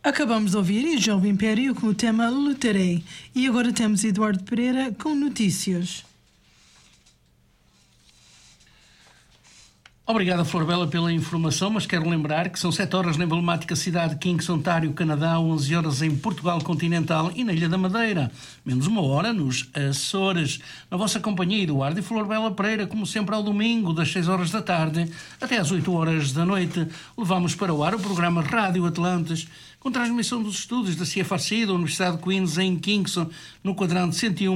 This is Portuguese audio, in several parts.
Acabamos de ouvir o Jovem Império com o tema Lutarei. E agora temos Eduardo Pereira com notícias. Obrigado, Flor Bela, pela informação, mas quero lembrar que são 7 horas na emblemática cidade de Kingston, Ontário, Canadá, 11 horas em Portugal continental e na Ilha da Madeira, menos 1 hora nos Açores. Na vossa companhia, Eduardo e Flor Bela Pereira, como sempre ao domingo, das 6 horas da tarde até às 8 horas da noite, levamos para o ar o programa Rádio Atlantes, com transmissão dos estudos da CFRC, da Universidade de Queens, em Kingston, no quadrante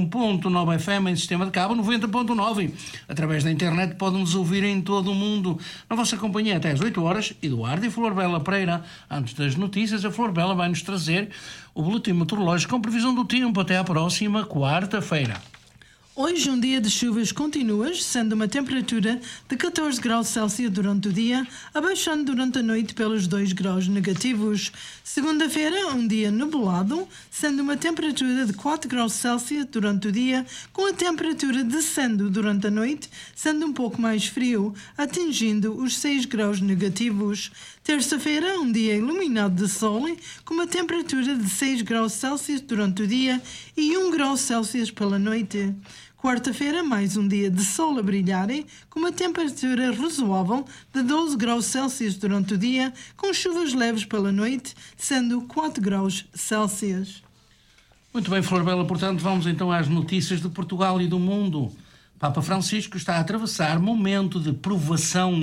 101.9 FM, em sistema de cabo 90.9. Através da internet podem-nos ouvir em todo o mundo. Na vossa companhia até às 8 horas, Eduardo e Flor Bela Pereira. Antes das notícias, a Flor Bela vai-nos trazer o boletim meteorológico com previsão do tempo até à próxima quarta-feira. Hoje um dia de chuvas contínuas, sendo uma temperatura de 14 graus Celsius durante o dia, abaixando durante a noite pelos 2 graus negativos. Segunda-feira, um dia nublado, sendo uma temperatura de 4 graus Celsius durante o dia, com a temperatura descendo durante a noite, sendo um pouco mais frio, atingindo os 6 graus negativos. Terça-feira, um dia iluminado de sol, com uma temperatura de 6 graus Celsius durante o dia e 1 grau Celsius pela noite. Quarta-feira, mais um dia de sol a brilhar, com uma temperatura razoável de 12 graus Celsius durante o dia, com chuvas leves pela noite, sendo 4 graus Celsius. Muito bem, Flor Bela, portanto, vamos então às notícias de Portugal e do mundo. Papa Francisco está a atravessar momento de provação.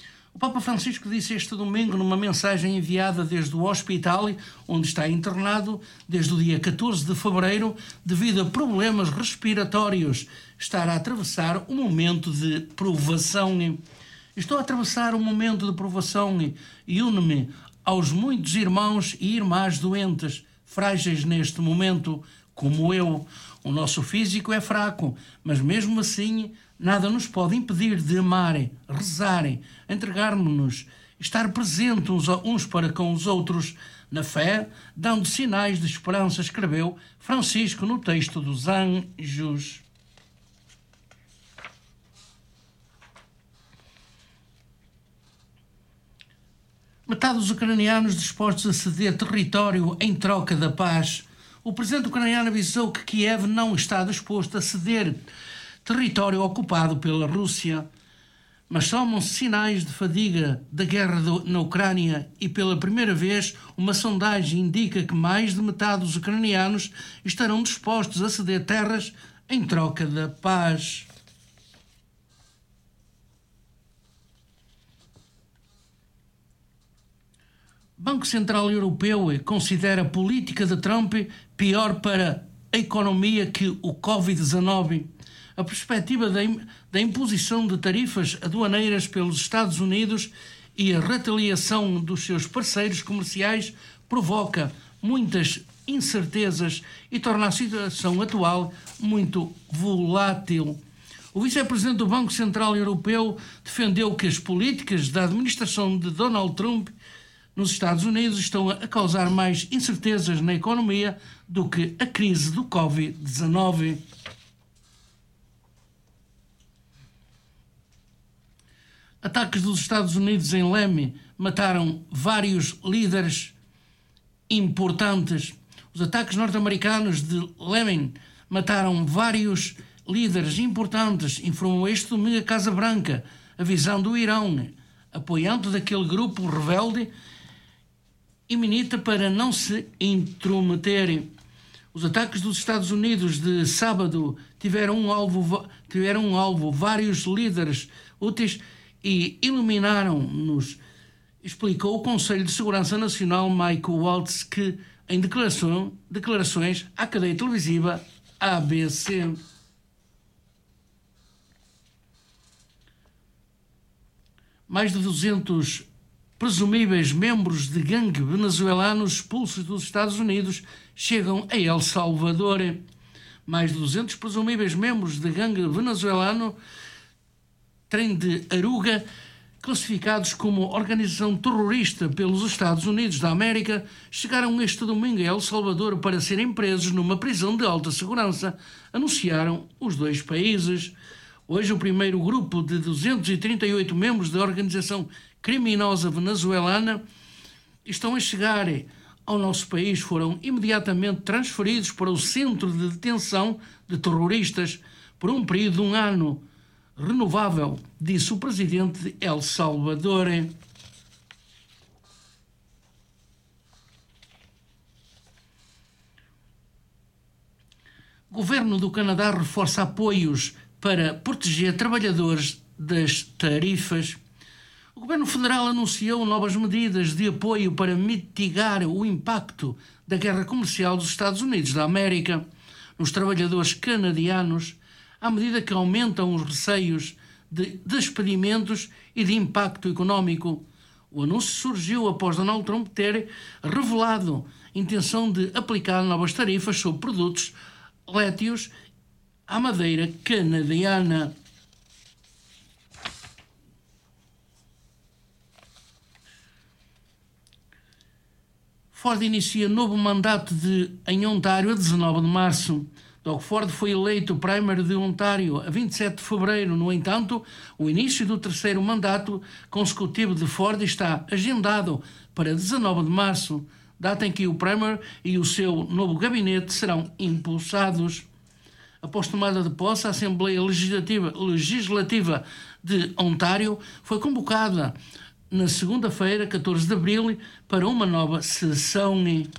O Papa Francisco disse este domingo numa mensagem enviada desde o hospital, onde está internado desde o dia 14 de fevereiro, devido a problemas respiratórios, estar a atravessar um momento de provação. Estou a atravessar um momento de provação e uno-me aos muitos irmãos e irmãs doentes, frágeis neste momento, como eu. O nosso físico é fraco, mas mesmo assim nada nos pode impedir de amar, rezar, entregarmos-nos, estar presentes uns para com os outros, na fé, dando sinais de esperança, escreveu Francisco no texto dos Anjos. Metade dos ucranianos dispostos a ceder território em troca da paz. O presidente ucraniano avisou que Kiev não está disposto a ceder território ocupado pela Rússia, mas somam-se sinais de fadiga da guerra na Ucrânia e pela primeira vez uma sondagem indica que mais de metade dos ucranianos estarão dispostos a ceder terras em troca da paz. Banco Central Europeu considera a política de Trump pior para a economia que o Covid-19. A perspectiva da imposição de tarifas aduaneiras pelos Estados Unidos e a retaliação dos seus parceiros comerciais provoca muitas incertezas e torna a situação atual muito volátil. O vice-presidente do Banco Central Europeu defendeu que as políticas da administração de Donald Trump nos Estados Unidos estão a causar mais incertezas na economia do que a crise do Covid-19. Ataques dos Estados Unidos em Leme mataram vários líderes importantes. Os ataques norte-americanos de Leme mataram vários líderes importantes, informou este domingo a Casa Branca, avisando o Irão, apoiante daquele grupo rebelde, iminita para não se intrometerem. Os ataques dos Estados Unidos de sábado tiveram um alvo vários líderes úteis e iluminaram-nos, explicou o Conselho de Segurança Nacional Mike Waltz, que em declarações à cadeia televisiva ABC. Mais de 200 presumíveis membros de gangue venezuelanos expulsos dos Estados Unidos chegam a El Salvador. Mais de 200 presumíveis membros de gangue venezuelano Tren de Aruga, classificados como organização terrorista pelos Estados Unidos da América, chegaram este domingo a El Salvador para serem presos numa prisão de alta segurança, anunciaram os dois países. Hoje, o primeiro grupo de 238 membros da organização criminosa venezuelana estão a chegar ao nosso país foram imediatamente transferidos para o centro de detenção de terroristas por um período de 1 ano renovável, disse o presidente de El Salvador. O governo do Canadá reforça apoios para proteger trabalhadores das tarifas. O governo federal anunciou novas medidas de apoio para mitigar o impacto da guerra comercial dos Estados Unidos da América nos trabalhadores canadianos, à medida que aumentam os receios de despedimentos e de impacto económico. O anúncio surgiu após Donald Trump ter revelado intenção de aplicar novas tarifas sobre produtos lácteos à madeira canadiana. Ford inicia novo mandato em Ontário a 19 de março. Doug Ford foi eleito Premier de Ontário a 27 de fevereiro. No entanto, o início do terceiro mandato consecutivo de Ford está agendado para 19 de março, data em que o Premier e o seu novo gabinete serão impulsados. Após tomada de posse, a Assembleia Legislativa de Ontário foi convocada na segunda-feira, 14 de abril, para uma nova sessão.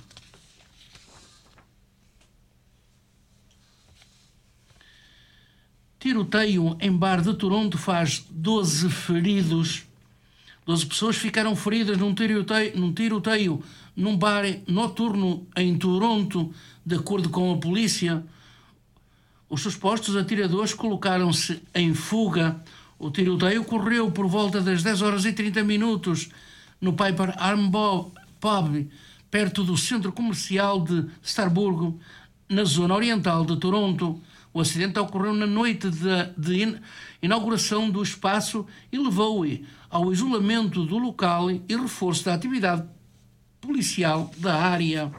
Tiroteio em bar de Toronto faz 12 feridos. 12 pessoas ficaram feridas num tiroteio num bar noturno em Toronto, de acordo com a polícia. Os supostos atiradores colocaram-se em fuga. O tiroteio ocorreu por volta das 10h30 no Piper Arm Pub, perto do centro comercial de Starburgo, na zona oriental de Toronto. O acidente ocorreu na noite de inauguração do espaço e levou ao isolamento do local e reforço da atividade policial da área.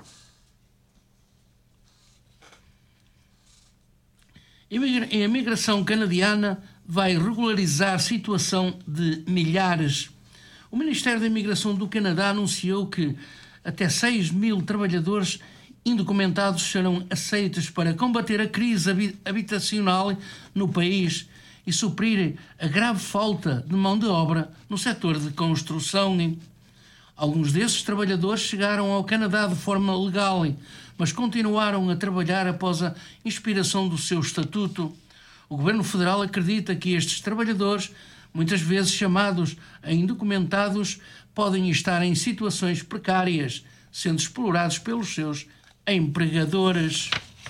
A imigração canadiana vai regularizar a situação de milhares. O Ministério da Imigração do Canadá anunciou que até 6.000 trabalhadores indocumentados serão aceitos para combater a crise habitacional no país e suprir a grave falta de mão de obra no setor de construção. Alguns desses trabalhadores chegaram ao Canadá de forma legal, mas continuaram a trabalhar após a expiração do seu estatuto. O governo federal acredita que estes trabalhadores, muitas vezes chamados indocumentados, podem estar em situações precárias, sendo explorados pelos seus empregadores.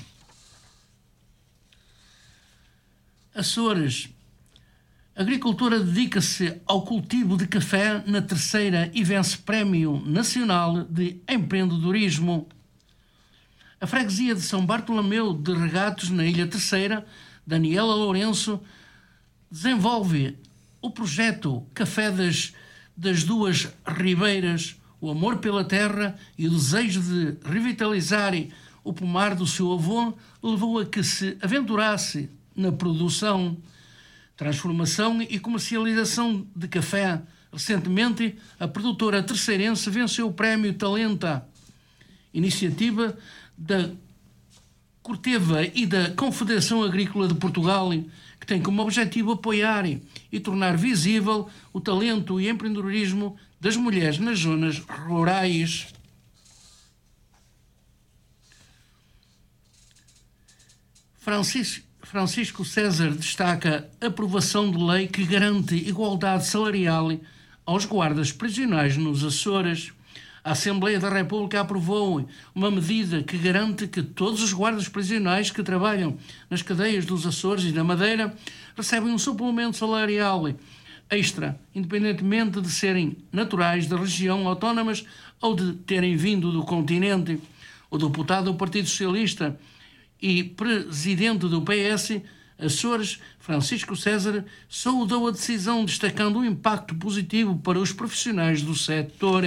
Açores. A agricultora dedica-se ao cultivo de café na terceira e vence Prémio Nacional de Empreendedorismo. A freguesia de São Bartolomeu de Regatos, na Ilha Terceira, Daniela Lourenço, desenvolve o projeto Café das Duas Ribeiras. O amor pela terra e o desejo de revitalizar o pomar do seu avô levou a que se aventurasse na produção, transformação e comercialização de café. Recentemente, a produtora terceirense venceu o Prémio Talenta, iniciativa da Corteva e da Confederação Agrícola de Portugal, que tem como objetivo apoiar e tornar visível o talento e empreendedorismo das mulheres nas zonas rurais. Francisco César destaca a aprovação de lei que garante igualdade salarial aos guardas prisionais nos Açores. A Assembleia da República aprovou uma medida que garante que todos os guardas prisionais que trabalham nas cadeias dos Açores e da Madeira recebem um suplemento salarial extra, independentemente de serem naturais da região autónomas ou de terem vindo do continente. O deputado do Partido Socialista e presidente do PS Açores, Francisco César, saudou a decisão, destacando o impacto positivo para os profissionais do setor.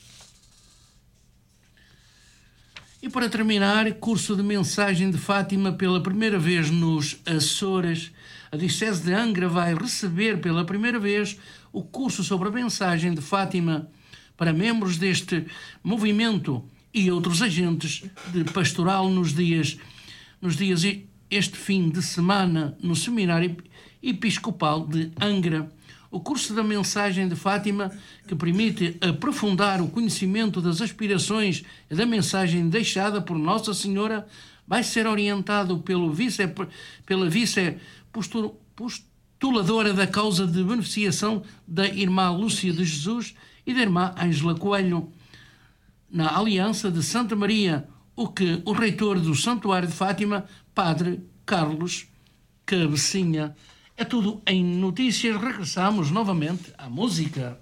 E para terminar, curso de mensagem de Fátima pela primeira vez nos Açores. A Diocese de Angra vai receber pela primeira vez o curso sobre a mensagem de Fátima. Para membros deste movimento e outros agentes de pastoral nos dias este fim de semana no Seminário Episcopal de Angra. O curso da mensagem de Fátima, que permite aprofundar o conhecimento das aspirações e da mensagem deixada por Nossa Senhora, vai ser orientado pela vice-postuladora da causa de beneficiação da Irmã Lúcia de Jesus e da Irmã Ângela Coelho, na Aliança de Santa Maria, o que o reitor do Santuário de Fátima, Padre Carlos Cabecinha. É tudo em notícias. Regressamos novamente à música.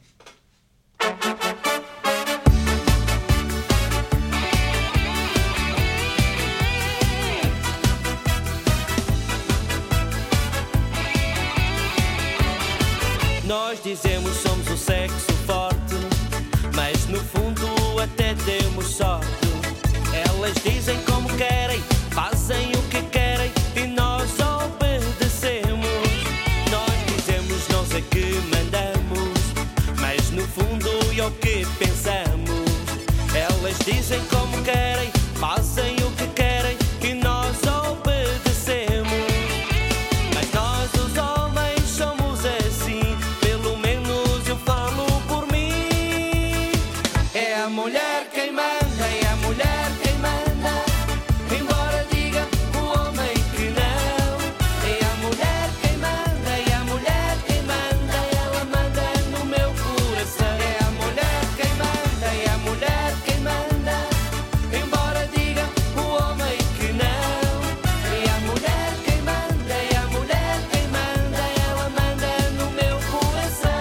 Nós dizemos somos o sexo forte, mas no fundo até temos sorte. Elas dizem como querem, fazem o que querem e nós obedecemos. Nós dizemos nós é que mandamos, mas no fundo é o que pensamos. Elas dizem como querem, fazem o que querem e nós obedecemos. Mas nós os homens somos assim, pelo menos eu falo por mim. É a mulher quem manda, é a mulher quem manda, embora diga o homem que não. É a mulher quem manda, é a mulher quem manda, ela manda no meu coração. É a mulher quem manda, é a mulher quem manda, embora diga o homem que não. É a mulher quem manda, é a mulher quem manda, ela manda no meu coração.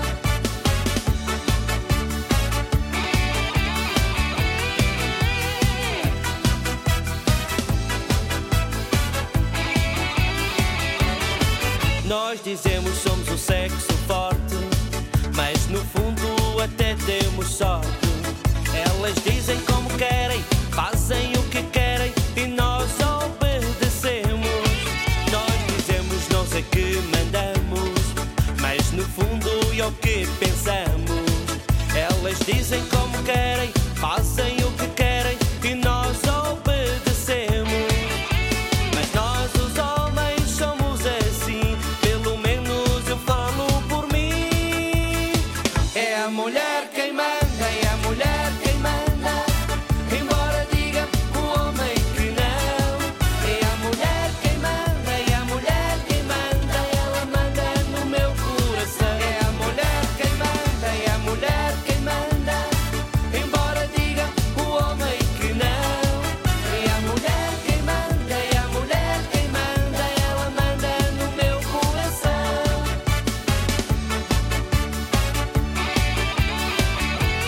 Nós dizemos somos o sexo forte, mas no fundo até temos sorte. Elas dizem como querem, fazem o que querem e nós obedecemos. Nós dizemos nós é que mandamos, mas no fundo é o que pensamos. Elas dizem como querem, fazem o que querem e nós obedecemos. Mas nós os homens somos assim, pelo menos eu falo por mim. É a mulher quem manda, é a mulher quem manda, embora diga o homem que não. É a mulher quem manda, é a mulher quem manda, ela manda no meu coração. É a mulher quem manda, é a mulher quem manda, embora diga o homem que não. É a mulher quem manda, é a mulher quem manda, ela manda no meu coração.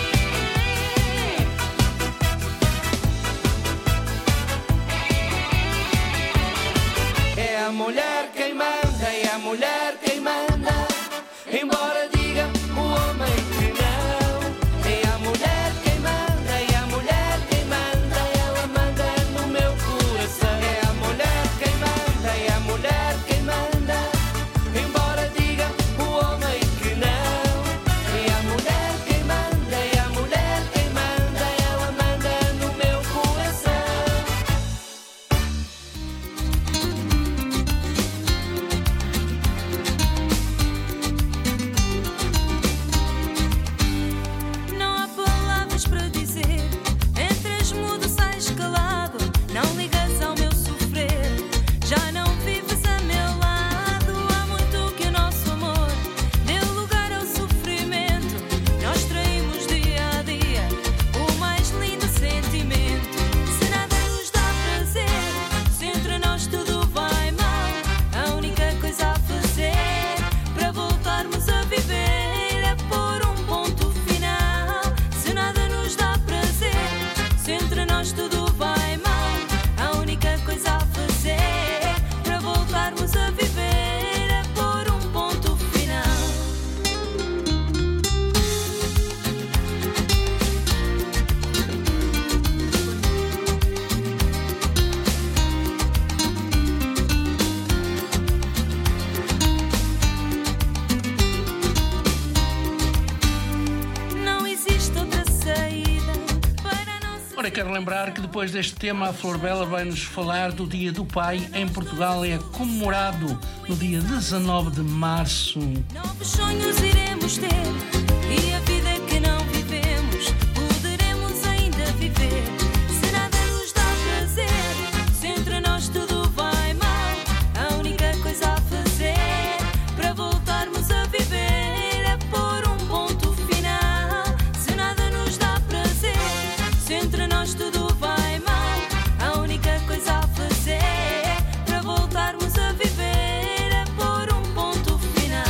Ora, quero lembrar que depois deste tema a Flor Bela vai-nos falar do Dia do Pai. Em Portugal é comemorado no dia 19 de março. Novos sonhos iremos ter e a vida que não vivemos poderemos ainda viver. Se nada nos dá prazer, se entre nós tudo vai mal, a única coisa a fazer para voltarmos a viver é pôr um ponto final. Se nada nos dá prazer, se entre nós tudo vai mal, a única coisa a fazer para voltarmos a viver é pôr um ponto final.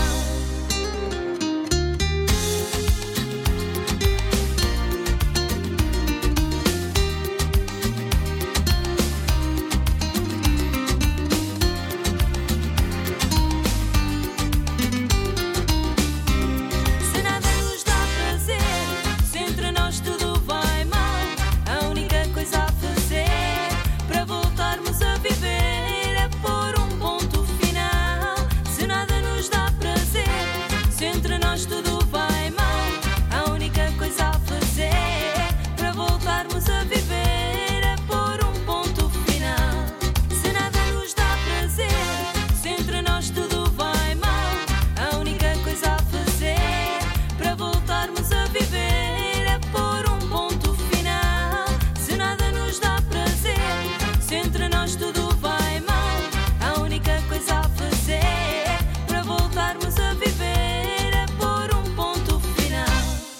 Se nada nos dá prazer, se entre nós tudo vai mal, a única coisa a fazer para voltarmos a viver é pôr um ponto final. Se nada nos dá prazer, se entre nós tudo vai mal, a única coisa a fazer para voltarmos a viver é pôr um ponto final. Se nada nos dá prazer, se entre nós tudo vai mal, a única coisa a fazer para voltarmos a viver é pôr um ponto final. Se nada nos dá prazer, se entre nós tudo vai mal, a única coisa a fazer para voltarmos a viver é pôr um ponto final.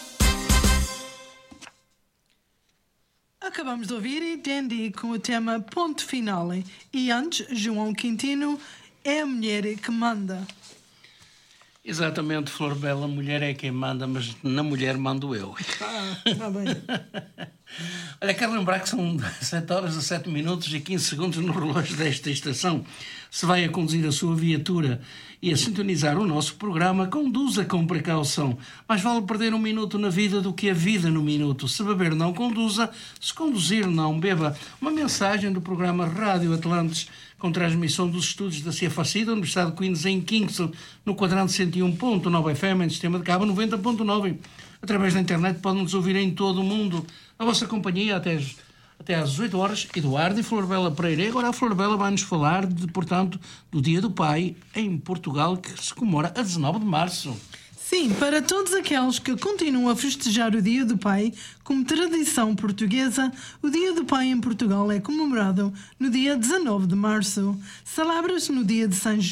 Acabamos de ouvir Dandy com o tema Ponto Final. E antes, João Quintino, É a Mulher que Manda. Exatamente, Flor Bela, mulher é quem manda, mas na mulher mando eu. Está bem. Olha, quero lembrar que são 7 horas, 17 minutos e 15 segundos no relógio desta estação. Se vai a conduzir a sua viatura e a sintonizar o nosso programa, conduza com precaução. Mais vale perder um minuto na vida do que a vida no minuto. Se beber, não conduza. Se conduzir, não beba. Uma mensagem do programa Rádio Atlantes, com transmissão dos estúdios da CFAC, da Universidade de Queens, em Kingston, no quadrante 101.9 FM, em sistema de cabo 90.9. Através da internet podem-nos ouvir em todo o mundo. A vossa companhia até às 18 horas, Eduardo e Flor Bela Pereira. E agora a Flor Bela vai-nos falar, portanto, do Dia do Pai em Portugal, que se comemora a 19 de março. Sim, para todos aqueles que continuam a festejar o Dia do Pai como tradição portuguesa, o Dia do Pai em Portugal é comemorado no dia 19 de março. Celebra-se no dia de São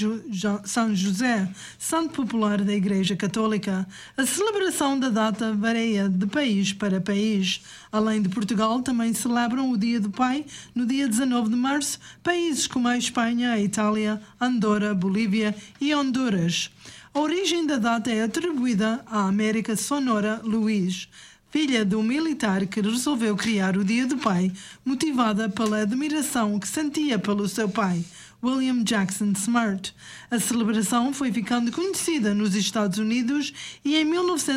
José, santo popular da Igreja Católica. A celebração da data varia de país para país. Além de Portugal, também celebram o Dia do Pai no dia 19 de março países como a Espanha, a Itália, Andorra, Bolívia e Honduras. A origem da data é atribuída à América Sonora Luís, filha de um militar que resolveu criar o Dia do Pai, motivada pela admiração que sentia pelo seu pai, William Jackson Smart. A celebração foi ficando conhecida nos Estados Unidos e em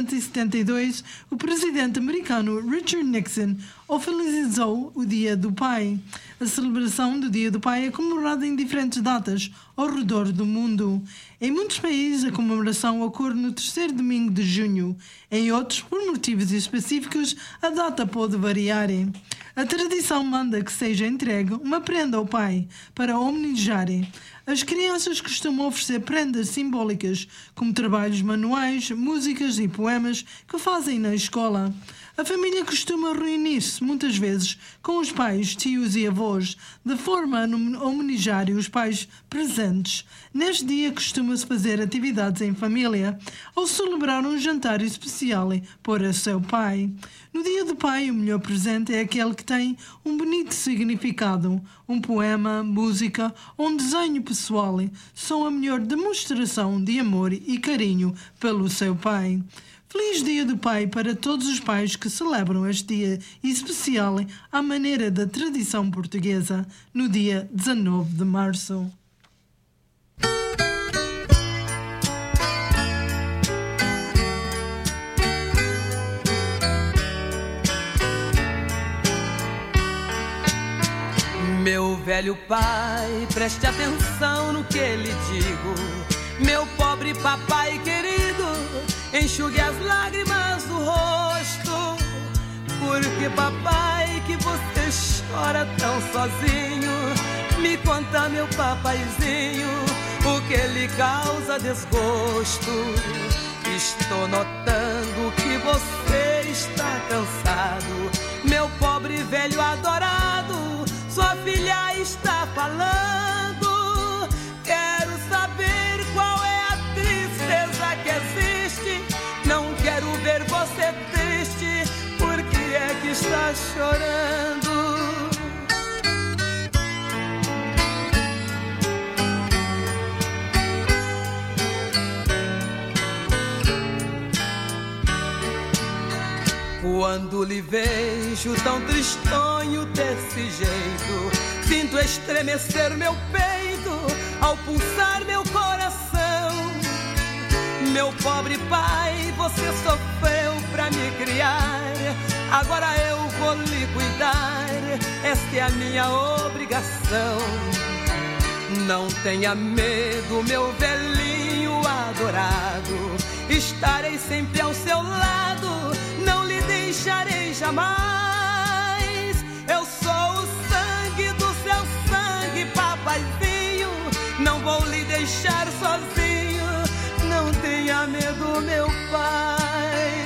1972 o presidente americano Richard Nixon oficializou o Dia do Pai. A celebração do Dia do Pai é comemorada em diferentes datas ao redor do mundo. Em muitos países a comemoração ocorre no terceiro domingo de junho. Em outros, por motivos específicos, a data pode variar. A tradição manda que seja entregue uma prenda ao pai para homenagearem. As crianças costumam oferecer prendas simbólicas, como trabalhos manuais, músicas e poemas que fazem na escola. A família costuma reunir-se muitas vezes com os pais, tios e avós, de forma a homenagear os pais presentes. Neste dia costuma-se fazer atividades em família ou celebrar um jantar especial para o seu pai. No Dia do Pai, o melhor presente é aquele que tem um bonito significado. Um poema, música ou um desenho pessoal são a melhor demonstração de amor e carinho pelo seu pai. Feliz Dia do Pai para todos os pais que celebram este dia especial à maneira da tradição portuguesa, no dia 19 de março. Meu velho pai, preste atenção no que lhe digo. Meu pobre papai querido, enxugue as lágrimas do rosto, porque papai, que você fora tão sozinho. Me conta, meu papaizinho, o que lhe causa desgosto. Estou notando que você está cansado. Meu pobre velho adorado, sua filha está falando. Quero saber qual é a tristeza que existe. Não quero ver você triste. Por que é que está chorando? Quando lhe vejo tão tristonho desse jeito, sinto estremecer meu peito ao pulsar meu coração. Meu pobre pai, você sofreu pra me criar, agora eu vou lhe cuidar, esta é a minha obrigação. Não tenha medo, meu velhinho adorado, estarei sempre ao seu lado, não lhe deixarei jamais. Eu sou o sangue do seu sangue, papaizinho, não vou lhe deixar sozinho, não tenha medo, meu pai.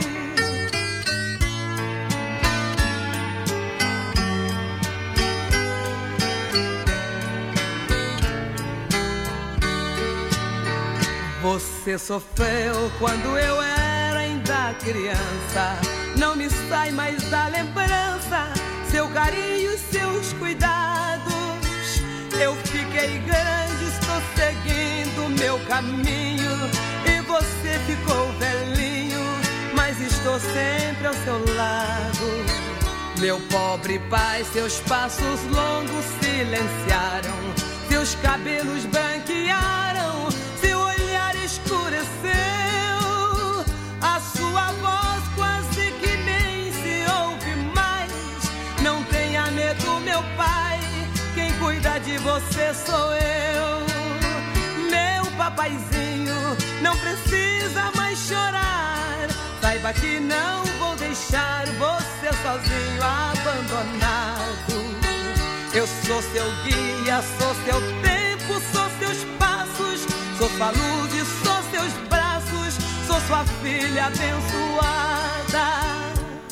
Você sofreu quando eu era ainda criança, não me sai mais da lembrança seu carinho e seus cuidados. Eu fiquei grande, estou seguindo meu caminho, e você ficou velhinho, mas estou sempre ao seu lado. Meu pobre pai, seus passos longos silenciaram, seus cabelos branquearam, seu olhar escureceu, a sua voz quase que nem se ouve mais. Não tenha medo, meu pai, quem cuida de você sou eu. Meu papaizinho, não precisa mais chorar, saiba que não vou deixar você sozinho, abandonado. Eu sou seu guia, sou seu tempo, sou seus passos, sou sua luz e sou seus braços, sou sua filha abençoada.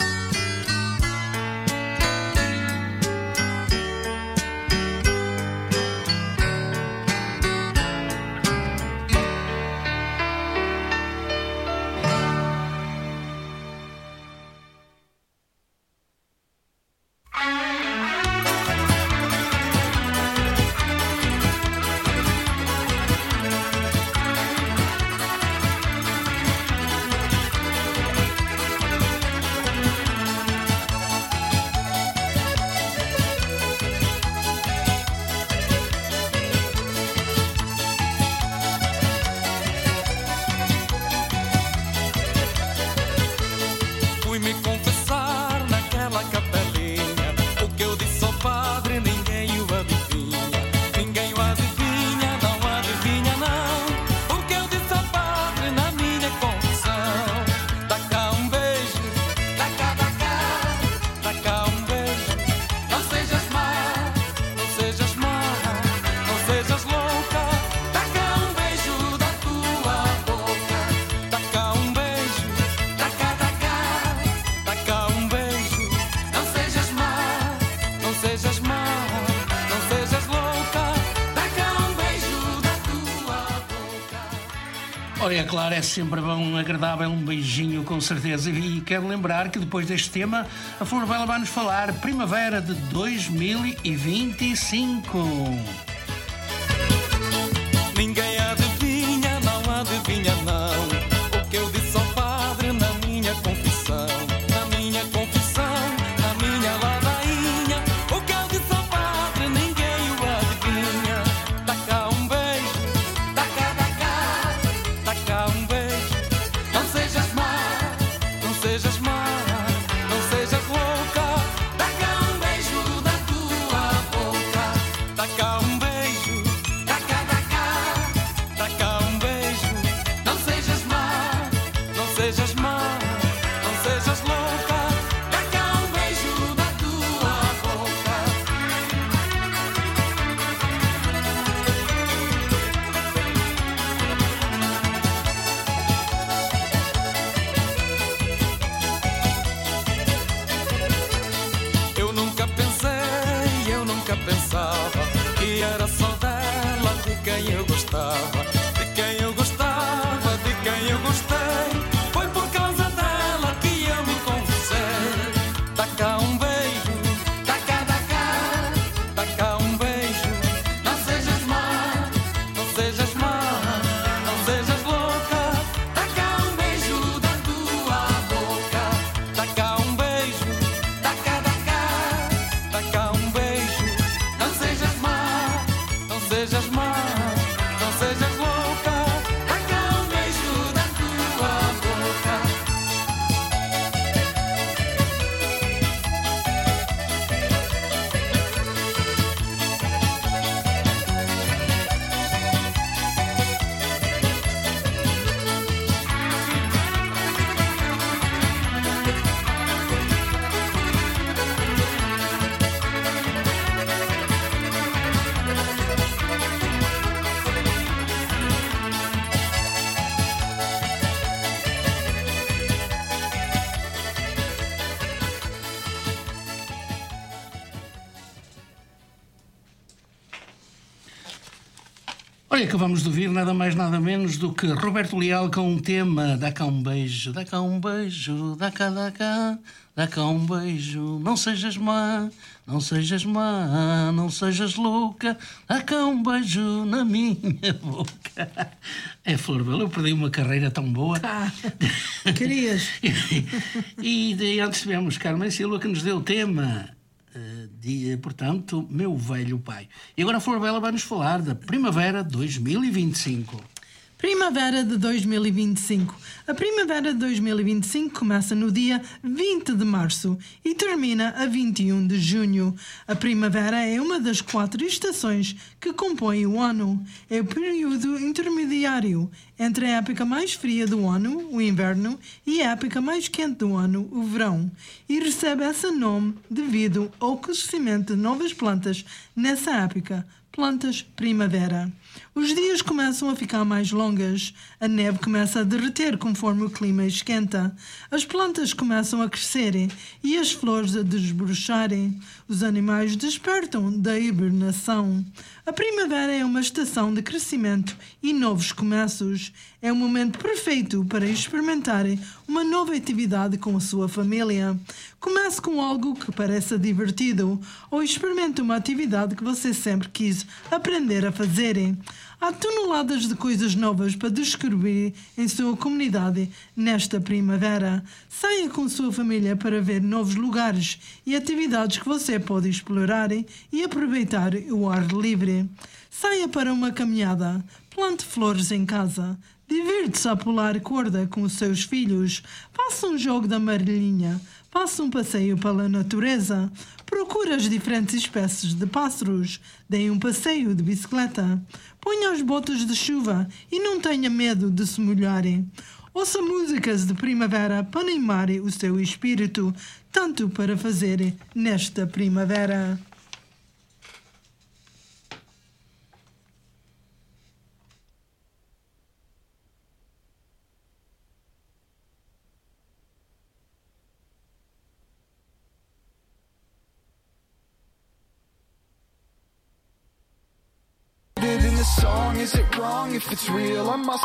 Olha, claro, é sempre bom, agradável, um beijinho com certeza. E quero lembrar que depois deste tema a Florbela vai nos falar Primavera de 2025. Ninguém adivinha, não adivinha não, o que eu disse ao padre na minha confissão, na minha confissão, na minha ladainha. O que eu disse ao padre ninguém o adivinha. Dá cá um beijo, dá cá um beijo. Não sejas má, não sejas má, não sejas louca. Dá cá um beijo da tua boca, dá cá um beijo. Olha, acabamos de ouvir nada mais nada menos do que Roberto Leal com um tema. Dá cá um beijo, dá cá um beijo, dá cá um beijo. Não sejas má, não sejas má, não sejas louca. Dá cá um beijo na minha boca. É, Florbela, eu perdi uma carreira tão boa. Querias? E antes tivemos Carmen Silva que nos deu o tema. Portanto, meu velho pai. E agora a Florbela vai nos falar da Primavera 2025. Primavera de 2025. A Primavera de 2025 começa no dia 20 de março e termina a 21 de junho. A primavera é uma das 4 estações que compõem o ano. É o período intermediário entre a época mais fria do ano, o inverno, e a época mais quente do ano, o verão. E recebe esse nome devido ao crescimento de novas plantas nessa época. Plantas primavera. Os dias começam a ficar mais longas, a neve começa a derreter conforme o clima esquenta, as plantas começam a crescerem e as flores a desbrocharem. Os animais despertam da hibernação. A primavera é uma estação de crescimento e novos começos. É um momento perfeito para experimentarem uma nova atividade com a sua família. Comece com algo que pareça divertido ou experimente uma atividade que você sempre quis aprender a fazer. Há toneladas de coisas novas para descobrir em sua comunidade nesta primavera. Saia com sua família para ver novos lugares e atividades que você pode explorar e aproveitar o ar livre. Saia para uma caminhada, plante flores em casa, divirta-se a pular corda com os seus filhos, faça um jogo da amarelinha, faça um passeio pela natureza, procure as diferentes espécies de pássaros, dê um passeio de bicicleta, ponha as botas de chuva e não tenha medo de se molharem. Ouça músicas de primavera para animar o seu espírito, tanto para fazer nesta primavera. In the song, is it wrong if it's real? I must.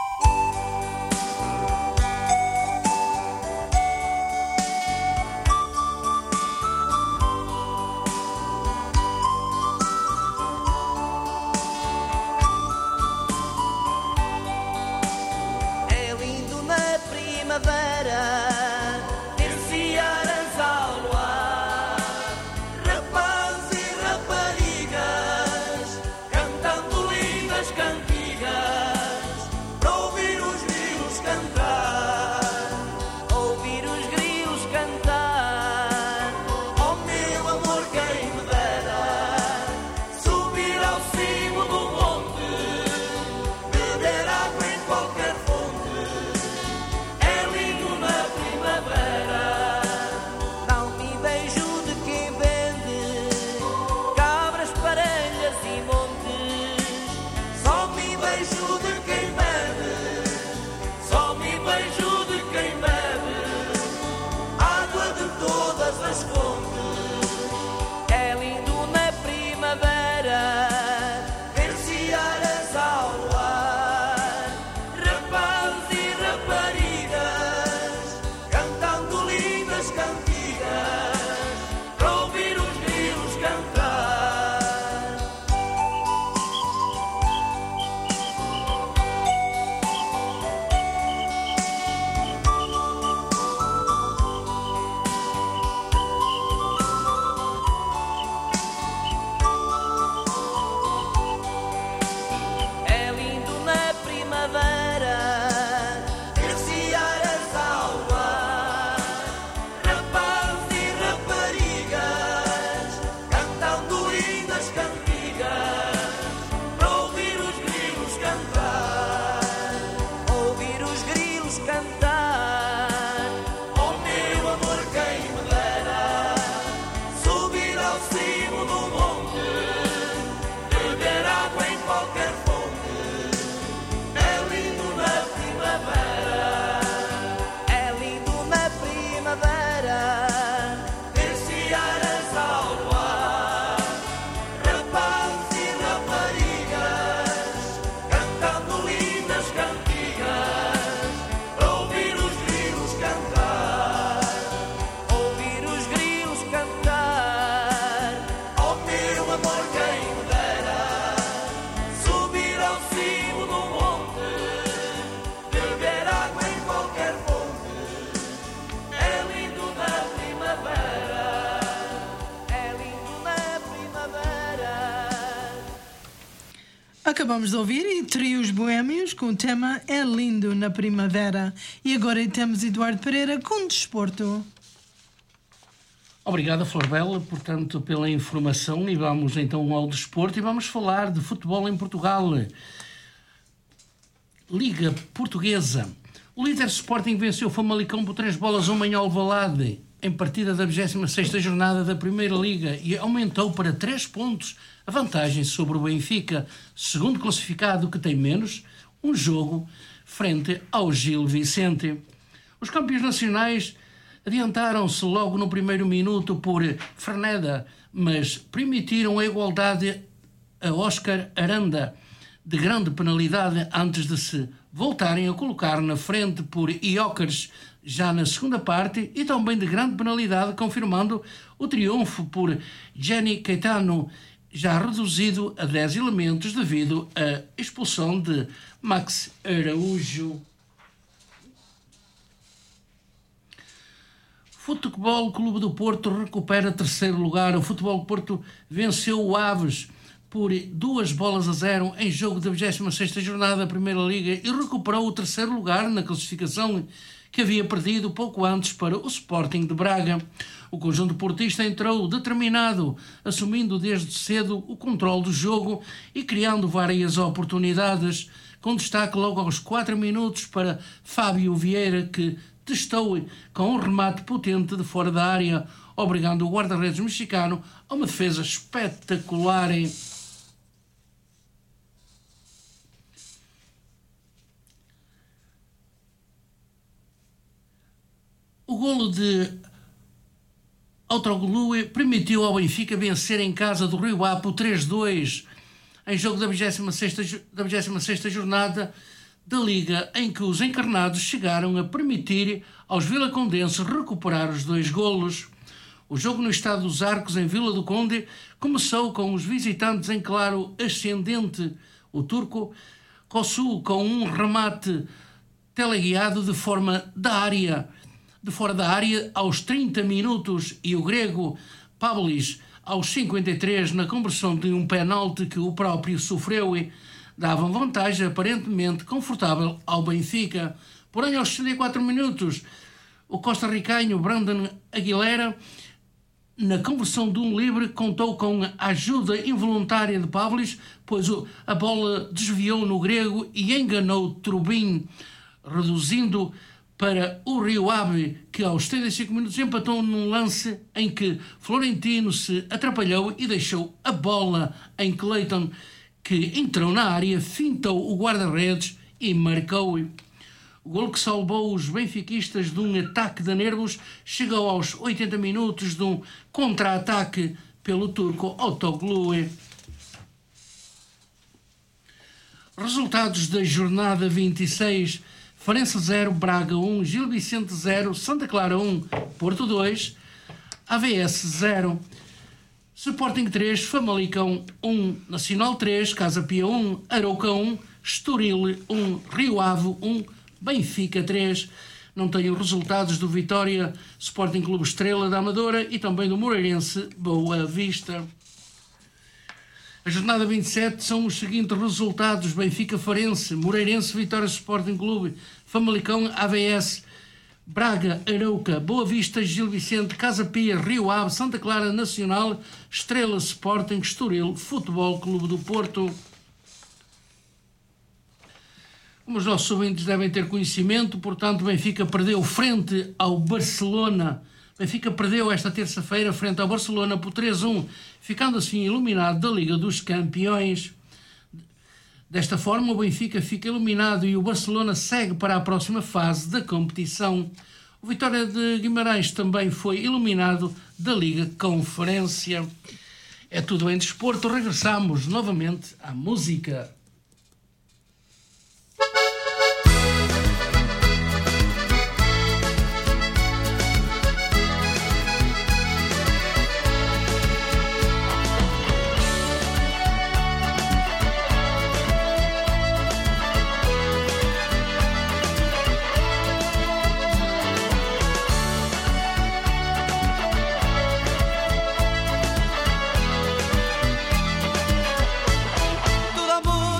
É lindo na primavera ver-se-ar as ao luar, rapazes e raparigas cantando lindas cantigas para ouvir os grilos cantar, ouvir os grilos cantar. Oh meu amor, quem me dera subir ao cimo do monte, beber água em qualquer fonte. É lindo na primavera. Não me beijo de quem vende cabras, parelhas e montes. Só me beijo de quem bebe, só me beijo de quem bebe água de todas as fontes. É lindo na primavera ver-se-ar as ao luar, rapazes e raparigas cantando lindas cantigas para ouvir os grilos cantar. É lindo na primavera ver-se-ar as ao luar, rapazes e raparigas cantando lindas cantigas para ouvir os grilos cantar, ouvir os grilos cantar. Oh meu amor, quem me dera subir ao cimo do monte, beber água em qualquer fonte. É lindo na primavera, é lindo na primavera ver-se-ar as ao luar, rapazes e raparigas Acabamos de ouvir Trios Boémios com o tema É Lindo na Primavera. E agora temos Eduardo Pereira com Desporto. Obrigado, Florbela, portanto, pela informação, e vamos então ao desporto e vamos falar de futebol em Portugal. Liga Portuguesa. O líder Sporting venceu o Famalicão por 3-1 em Alvalade, em partida da 26ª jornada da Primeira Liga, e aumentou para 3 pontos a vantagem sobre o Benfica, segundo classificado, que tem menos um jogo frente ao Gil Vicente. Os campeões nacionais adiantaram-se logo no primeiro minuto por Ferneda, mas permitiram a igualdade a Óscar Aranda, de grande penalidade, antes de se voltarem a colocar na frente por Iócares já na segunda parte, e também de grande penalidade, confirmando o triunfo por Jenny Caetano, já reduzido a 10 elementos devido à expulsão de Max Araújo. Futebol Clube do Porto recupera terceiro lugar. O Futebol Porto venceu o Aves por 2-0 em jogo da 26ª jornada da Primeira Liga e recuperou o terceiro lugar na classificação, que havia perdido pouco antes para o Sporting de Braga. O conjunto portista entrou determinado, assumindo desde cedo o controle do jogo e criando várias oportunidades, com destaque logo aos 4 minutos para Fábio Vieira, que testou com um remate potente de fora da área, obrigando o guarda-redes mexicano a uma defesa espetacular. O golo de Autoglue permitiu ao Benfica vencer em casa do Rio Ave por 3-2 em jogo da 26ª jornada da Liga, em que os encarnados chegaram a permitir aos vilacondenses recuperar os 2 golos. O jogo no Estádio dos Arcos, em Vila do Conde, começou com os visitantes em claro ascendente. O turco Kosu com um remate teleguiado de fora da área aos 30 minutos, e o grego Pavlis aos 53 na conversão de um penalti que o próprio sofreu, davam vantagem aparentemente confortável ao Benfica. Porém, aos 64 minutos, o costarricanho Brandon Aguilera, na conversão de um livre, contou com a ajuda involuntária de Pavlis, pois a bola desviou no grego e enganou Trubin, reduzindo para o Rio Ave, que aos 75 minutos empatou num lance em que Florentino se atrapalhou e deixou a bola em Clayton, que entrou na área, fintou o guarda-redes e marcou. O golo que salvou os benfiquistas de um ataque de nervos chegou aos 80 minutos de um contra-ataque pelo turco Autoglue. Resultados da jornada 26: Farense 0, Braga 1, Gil Vicente 0, Santa Clara 1, Porto 2, AVS 0, Sporting 3, Famalicão 1, Nacional 3, Casa Pia 1, Arouca 1, Estoril 1, Rio Ave 1, Benfica 3. Não tenho resultados do Vitória Sporting Clube Estrela da Amadora e também do Moreirense Boa Vista. A jornada 27 são os seguintes resultados: Benfica Farense, Moreirense Vitória Sporting Clube, Famalicão AVS, Braga Arouca, Boa Vista Gil Vicente, Casa Pia, Rio Ave, Santa Clara Nacional, Estrela Sporting, Estoril Futebol Clube do Porto. Como os nossos ouvintes devem ter conhecimento, portanto, Benfica perdeu frente ao Barcelona. Benfica perdeu esta terça-feira frente ao Barcelona por 3-1, ficando assim eliminado da Liga dos Campeões. Desta forma, o Benfica fica eliminado e o Barcelona segue para a próxima fase da competição. O Vitória de Guimarães também foi eliminado da Liga Conferência. É tudo em desporto. Regressamos novamente à música. Todo amor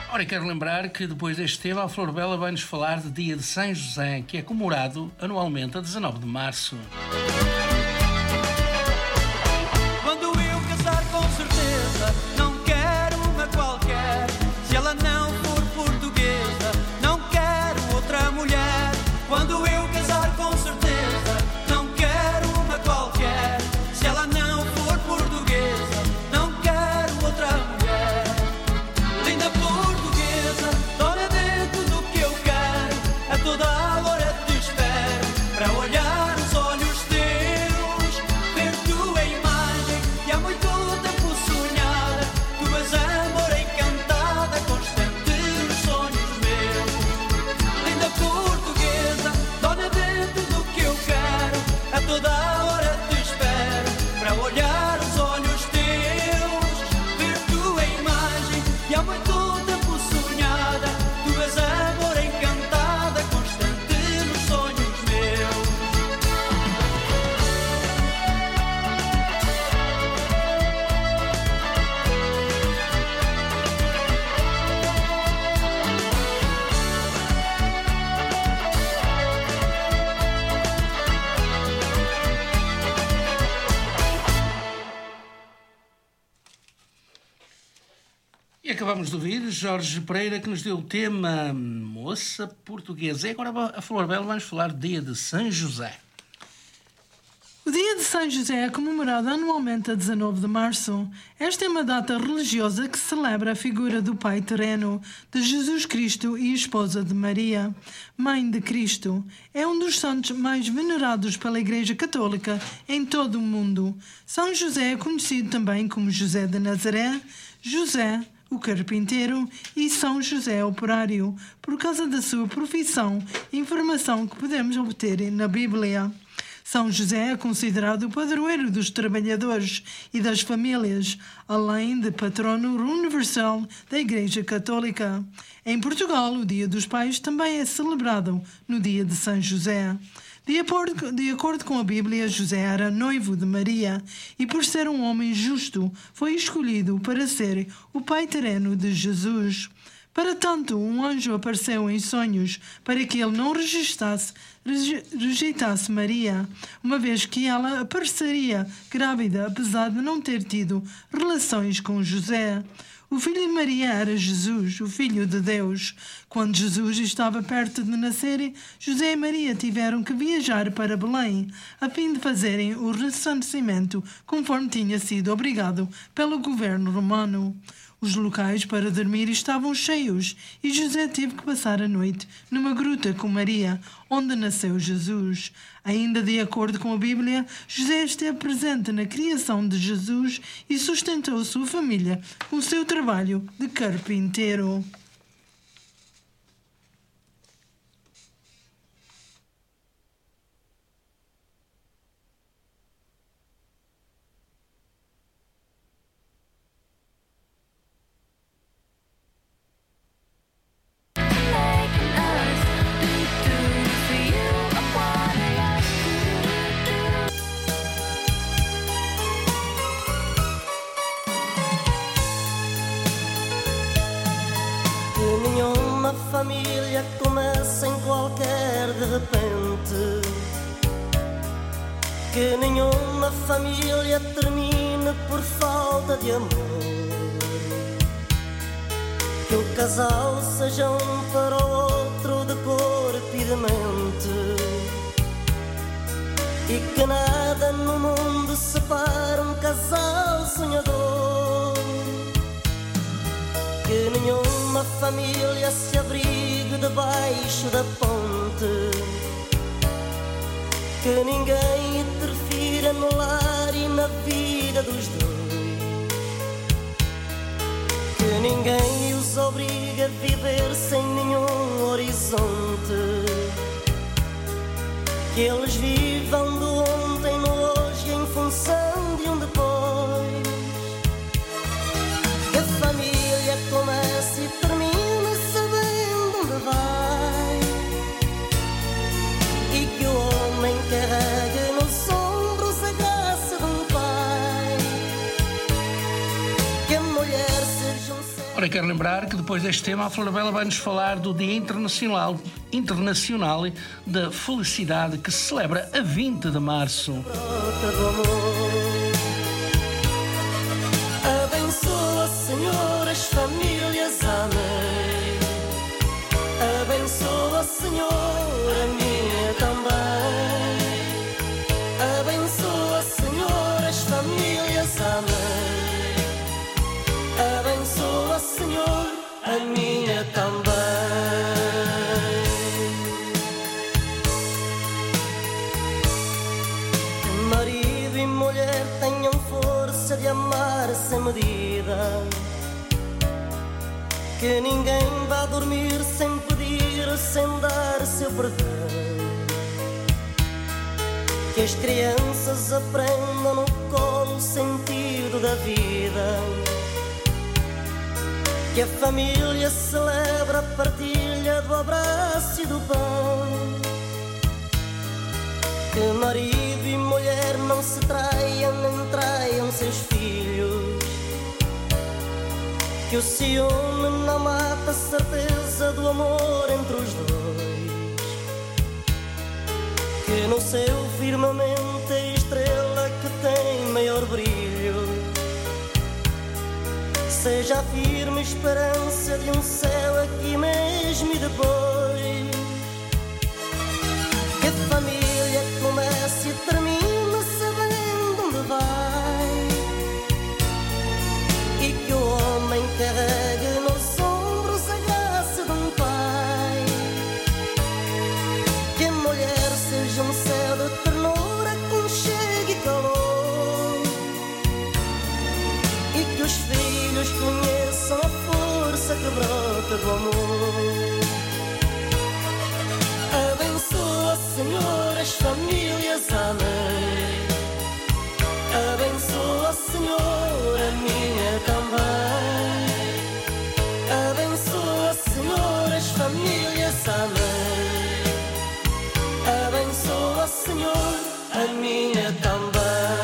Ora, quero lembrar que depois deste tema, a Flor Bela vai-nos falar do Dia de São José, que é comemorado anualmente a 19 de março. Quando eu casar, com certeza, não quero uma qualquer. Se ela não for portuguesa, não quero outra mulher. Quando eu casar, com certeza, não quero uma qualquer. Se ela não for portuguesa, não quero outra mulher. Linda portuguesa, dona de tudo que eu quero, a toda a hora te espero, para olhar os olhos teus, ver tua imagem, que há muito tempo sonhada, tu és amor encantada, constante nos sonhos meus. Linda portuguesa, dona de tudo que eu quero, a toda a hora te espero, para olhar os olhos teus, ver tua imagem, que há muito tempo sonhada, tu és amor encantada, constante nos sonhos meus. E acabamos de ouvir Jorge Pereira, que nos deu o tema Moça Portuguesa. E agora a Flor Bela vai-nos falar do Dia de São José. O Dia de São José é comemorado anualmente a 19 de março. Esta é uma data religiosa que celebra a figura do Pai terreno, de Jesus Cristo e esposa de Maria, Mãe de Cristo. É um dos santos mais venerados pela Igreja Católica em todo o mundo. São José é conhecido também como José de Nazaré, José o carpinteiro e São José operário, por causa da sua profissão e informação que podemos obter na Bíblia. São José é considerado o padroeiro dos trabalhadores e das famílias, além de patrono universal da Igreja Católica. Em Portugal, o Dia dos Pais também é celebrado no dia de São José. De acordo com a Bíblia, José era noivo de Maria e, por ser um homem justo, foi escolhido para ser o pai terreno de Jesus. Para tanto, um anjo apareceu em sonhos para que ele não rejeitasse Maria, uma vez que ela apareceria grávida, apesar de não ter tido relações com José. O filho de Maria era Jesus, o Filho de Deus. Quando Jesus estava perto de nascer, José e Maria tiveram que viajar para Belém, a fim de fazerem o recensamento, conforme tinha sido obrigado pelo governo romano. Os locais para dormir estavam cheios e José teve que passar a noite numa gruta com Maria, onde nasceu Jesus. Ainda de acordo com a Bíblia, José esteve presente na criação de Jesus e sustentou sua família com o seu trabalho de carpinteiro. Nenhuma família começa em qualquer de repente, que nenhuma família termine por falta de amor, que o casal seja um para o outro de corpo e de mente, e que nada no mundo separe um casal sonhador, que nenhuma família se abrigue debaixo da ponte, que ninguém interfira no lar e na vida dos dois, que ninguém os obrigue a viver sem nenhum horizonte, que eles vivam do ontem no hoje em função de um depois, que a família comece e termine sabendo onde vai, e que o homem carregue nos ombros a graça de um pai, que a mulher seja um ser... Ora, quero lembrar que depois deste tema a Flor Bela vai-nos falar do Dia Internacional da Felicidade, que se celebra a 20 de março. Abençoa, Senhor, as famílias, amém. Abençoa, Senhor, a minha também. Abençoa, Senhor, as famílias, amém. Abençoa, Senhor, a minha também. Marido e mulher tenham força de amar sem medida, que ninguém vá dormir sem pedir, sem dar seu perdão, que as crianças aprendam no colo o sentido da vida, que a família celebra a partilha do abraço e do pão, que marido e mulher não se traiam nem traiam seus filhos, que o ciúme não mata a certeza do amor entre os dois, que no seu firmamento a estrela que tem maior brilho seja a firme esperança de um céu aqui mesmo e depois, que a família comece e termine sabendo onde vai, e que o homem carregue nos ombros a graça de um pai, que a mulher seja um céu de ternura, aconchego e calor, e que os filhos conheçam a força que brota do amor. Abençoa, Senhor, as famílias, amém. Abençoa, Senhor, a minha também. Abençoa, Senhor, as famílias, amém. Abençoa, Senhor, a minha também.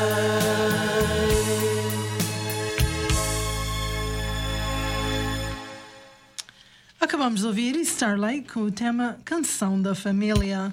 Acabamos de ouvir Starlight com o tema Canção da Família.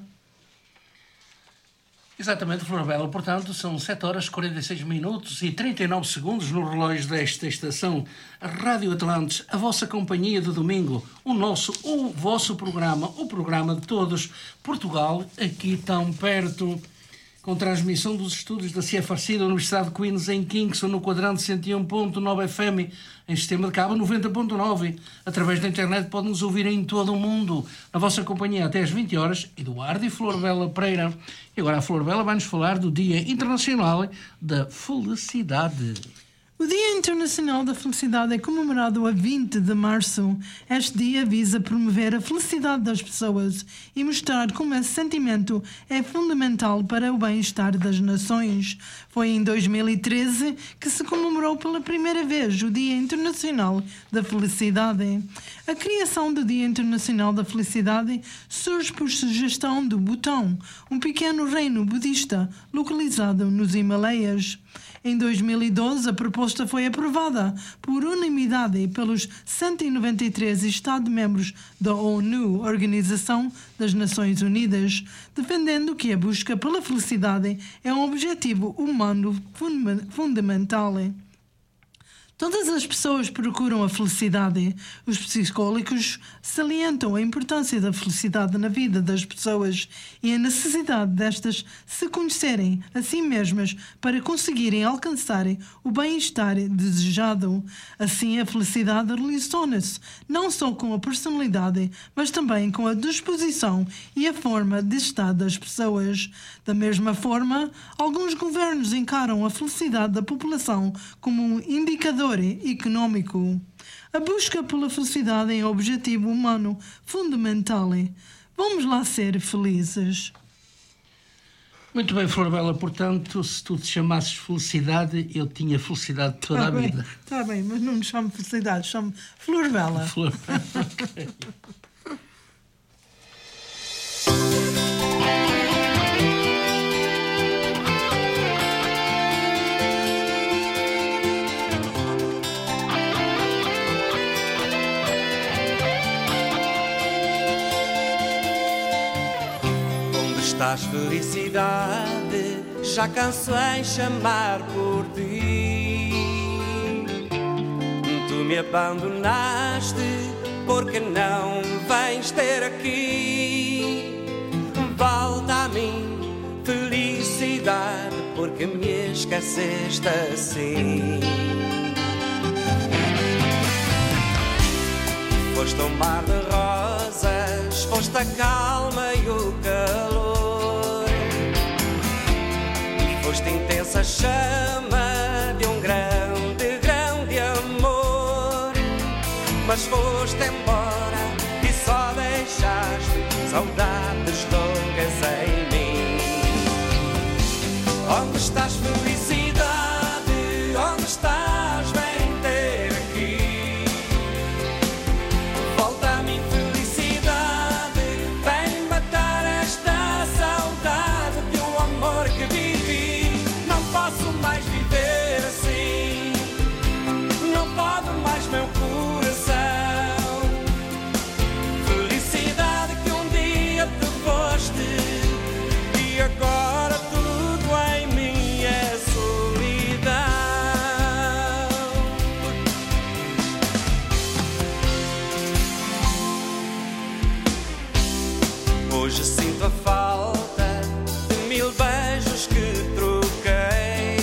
Exatamente, Flor Bela. Portanto, são 7 horas, 46 minutos e 39 segundos no relógio desta estação Rádio Atlantes, a vossa companhia de domingo, o vosso programa, o programa de todos, Portugal, aqui tão perto, com transmissão dos estudos da CFRC da Universidade de Queens em Kingston, no quadrante 101.9 FM, em sistema de cabo 90.9. Através da internet podem-nos ouvir em todo o mundo, na vossa companhia até às 20 horas, Eduardo e Flor Bela Pereira. E agora a Flor Bela vai-nos falar do Dia Internacional da Felicidade. O Dia Internacional da Felicidade é comemorado a 20 de março. Este dia visa promover a felicidade das pessoas e mostrar como esse sentimento é fundamental para o bem-estar das nações. Foi em 2013 que se comemorou pela primeira vez o Dia Internacional da Felicidade. A criação do Dia Internacional da Felicidade surge por sugestão do Butão, um pequeno reino budista localizado nos Himalaias. Em 2012, a proposta foi aprovada por unanimidade pelos 193 Estados-membros da ONU, Organização das Nações Unidas, defendendo que a busca pela felicidade é um objetivo humano fundamental. Todas as pessoas procuram a felicidade. Os psicólogos salientam a importância da felicidade na vida das pessoas e a necessidade destas se conhecerem a si mesmas para conseguirem alcançar o bem-estar desejado. Assim, a felicidade relaciona-se não só com a personalidade, mas também com a disposição e a forma de estar das pessoas. Da mesma forma, alguns governos encaram a felicidade da população como um indicador económico. A busca pela felicidade é um objetivo humano fundamental. Vamos lá ser felizes. Muito bem, Flor Bela. Portanto, se tu te chamasses felicidade, eu tinha felicidade toda a vida. Está bem, mas não me chamo felicidade, chamo Flor Bela. Flor Bela, ok. estás, felicidade? Já canso em chamar por ti. Tu me abandonaste, porque não vens ter aqui? Volta a mim, felicidade, porque me esqueceste assim. Foste um mar de rosas, foste a calma e o calor, foste intensa chama de um grande, grande amor. Mas foste embora e só deixaste saudades loucas em mim. Onde estás, felicidade? Onde estás? Vem ter aqui. Volta a mim, felicidade. Vem matar esta saudade de um amor que vivi. Não posso mais viver assim. Não pode mais meu coração. Felicidade que um dia te foste e agora tudo em mim é solidão. Hoje sinto a falta de 1000 beijos que troquei.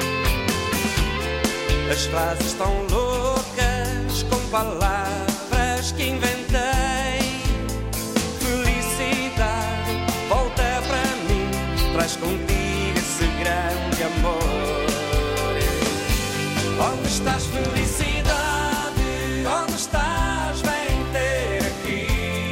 As frases tão loucas com palavras que inventei. Felicidade, volta para mim, traz contigo esse grande amor. Onde estás, felicidade? Onde estás? Vem ter aqui.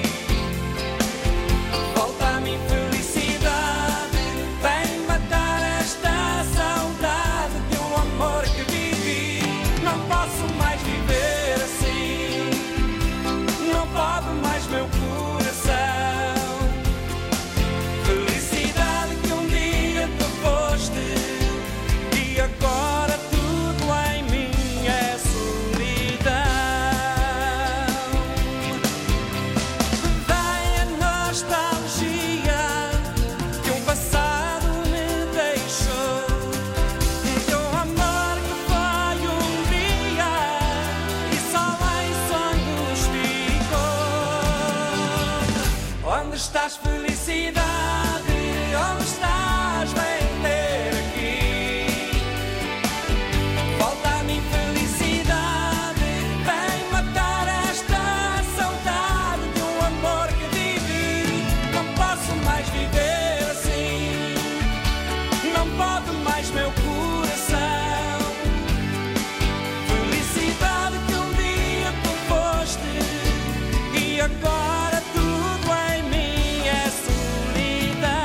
Volta a mim, felicidade. Vem matar esta saudade de um amor que vivi. Não posso mais viver assim. Não pode mais meu coração. Felicidade que um dia tu foste e agora tudo em mim é solidão. Vem a nostalgia que um passado me deixou, de um amor que foi um dia e só em sonhos ficou. Onde estás, felicidade? Onde estás? Vem ter aqui. Volta a mim, felicidade. Vem matar esta saudade de um amor que vivi. Não posso mais viver assim. Não pode mais meu coração. Felicidade que um dia tu foste e agora tudo em mim é solidão.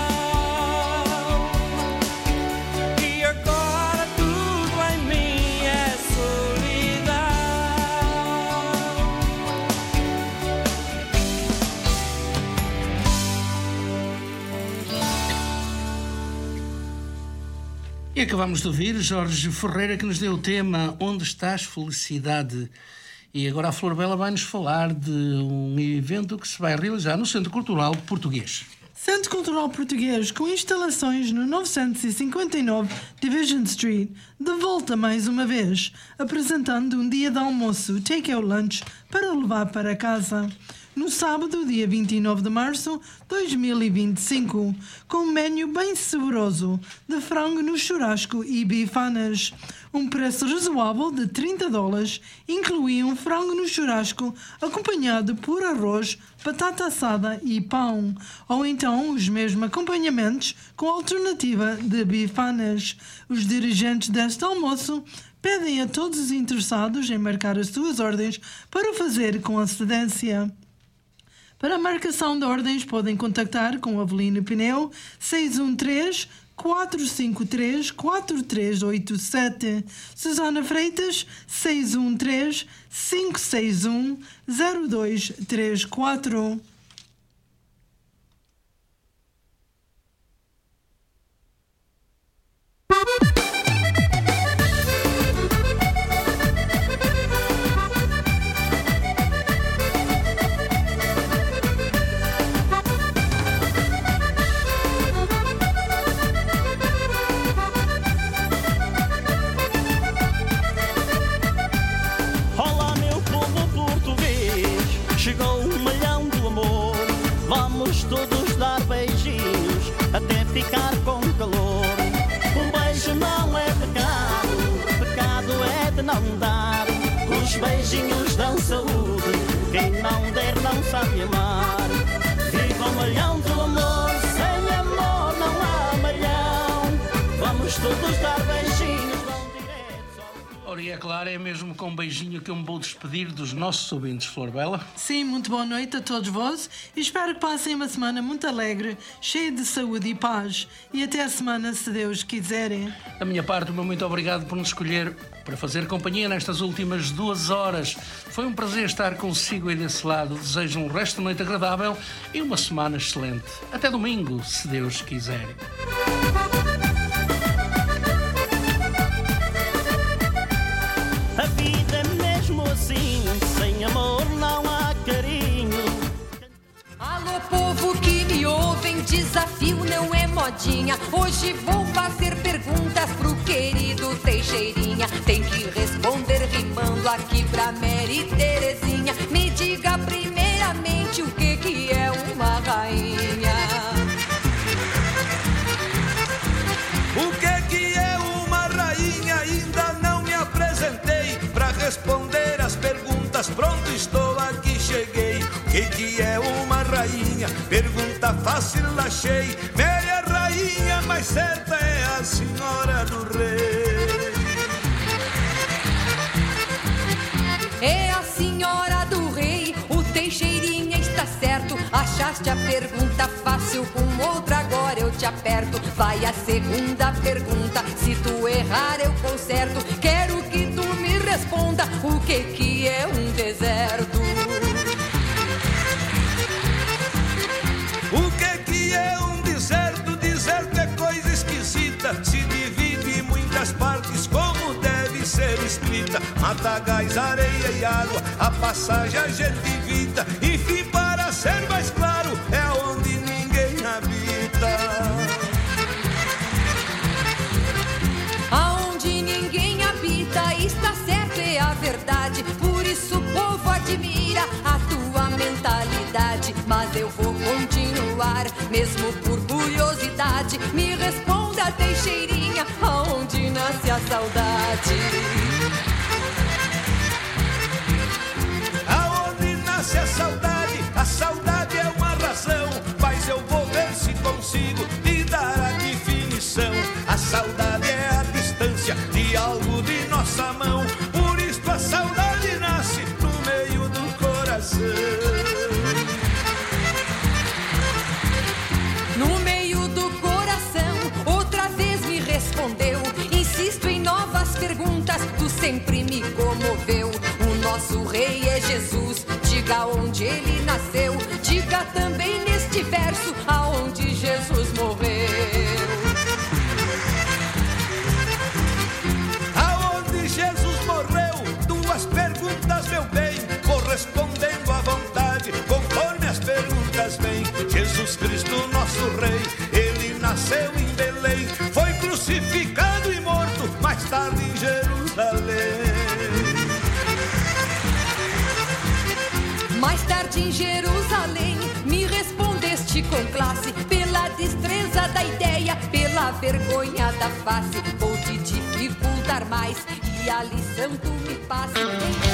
E agora tudo em mim é solidão. E acabamos de ouvir Jorge Ferreira, que nos deu o tema Onde Estás, Felicidade. E agora a Flor Bela vai-nos falar de um evento que se vai realizar no Centro Cultural Português. Centro Cultural Português, com instalações no 959 Division Street, de volta mais uma vez, apresentando um dia de almoço, take-out lunch, para levar para casa. No sábado, dia 29 de março de 2025, com um menu bem saboroso de frango no churrasco e bifanas. Um preço razoável de $30 incluía um frango no churrasco acompanhado por arroz, batata assada e pão, ou então os mesmos acompanhamentos com alternativa de bifanas. Os dirigentes deste almoço pedem a todos os interessados em marcar as suas ordens para o fazer com antecedência. Para a marcação de ordens, podem contactar com Avelino Pneu 613-453-4387, Susana Freitas 613-561-0234. Os beijinhos dão saúde, quem não der não sabe amar. Viva o malhão do amor, sem amor não há malhão. Vamos todos dar beijinhos, vão direto ao... Ora, e é claro, é mesmo com um beijinho que eu me vou despedir dos nossos ouvintes, Flor Bela. Sim, muito boa noite a todos vós e espero que passem uma semana muito alegre, cheia de saúde e paz. E até a semana, se Deus quiserem. Da minha parte, meu muito obrigado por nos escolher para fazer companhia nestas últimas 2 horas. Foi um prazer estar consigo aí desse lado. Desejo um resto de noite agradável e uma semana excelente. Até domingo, se Deus quiser. A vida é mesmo assim, sem amor não há carinho. Alô, povo que me ouvem, desafio não é modinha. Hoje vou fazer perguntas pro querido Teixeirinha. Tem que responder rimando aqui pra Mary Terezinha. Me diga primeiramente o que é uma rainha. O que é uma rainha? Ainda não me apresentei. Pra responder as perguntas, pronto, estou aqui, cheguei. O que é uma rainha? Pergunta fácil achei. Meia rainha, mas certa é a senhora do rei. É a senhora do rei, o Teixeirinha está certo. Achaste a pergunta fácil, com outra agora eu te aperto. Vai a segunda pergunta, se tu errar eu conserto. Quero que tu me responda o que é um deserto. O que é um deserto? Deserto é coisa esquisita. Se divide em muitas partes, como deve ser escrita. Mata, gás, areia e água, a passagem a gente evita. Enfim, para ser mais claro, é onde ninguém habita. Aonde ninguém habita, está certo, é a verdade. Por isso o povo admira a tua mentalidade. Mas eu vou continuar, mesmo por curiosidade. Me responda, Teixeirinha, aonde nasce a saudade? Aonde nasce a saudade? A saudade é uma razão, mas eu vou ver se consigo te dar a definição. A saudade é a distância de algo de nossa mão. Por isso a saudade nasce no meio do coração. No meio do coração, outra vez me respondeu. Insisto em novas perguntas, tu sempre me comoveu. O nosso rei é Jesus, diga onde ele nasceu. Diga também neste verso aonde Jesus morreu. Aonde Jesus morreu? Duas perguntas, meu bem, correspondendo à vontade, conforme as perguntas vêm. Jesus Cristo, nosso rei, ele nasceu em Belém, foi crucificado e morto, mais tarde em Jerusalém. Mais tarde em Jerusalém, me respondeste com classe, pela destreza da ideia, pela vergonha da face. Vou te dificultar mais e a lição tu me passa.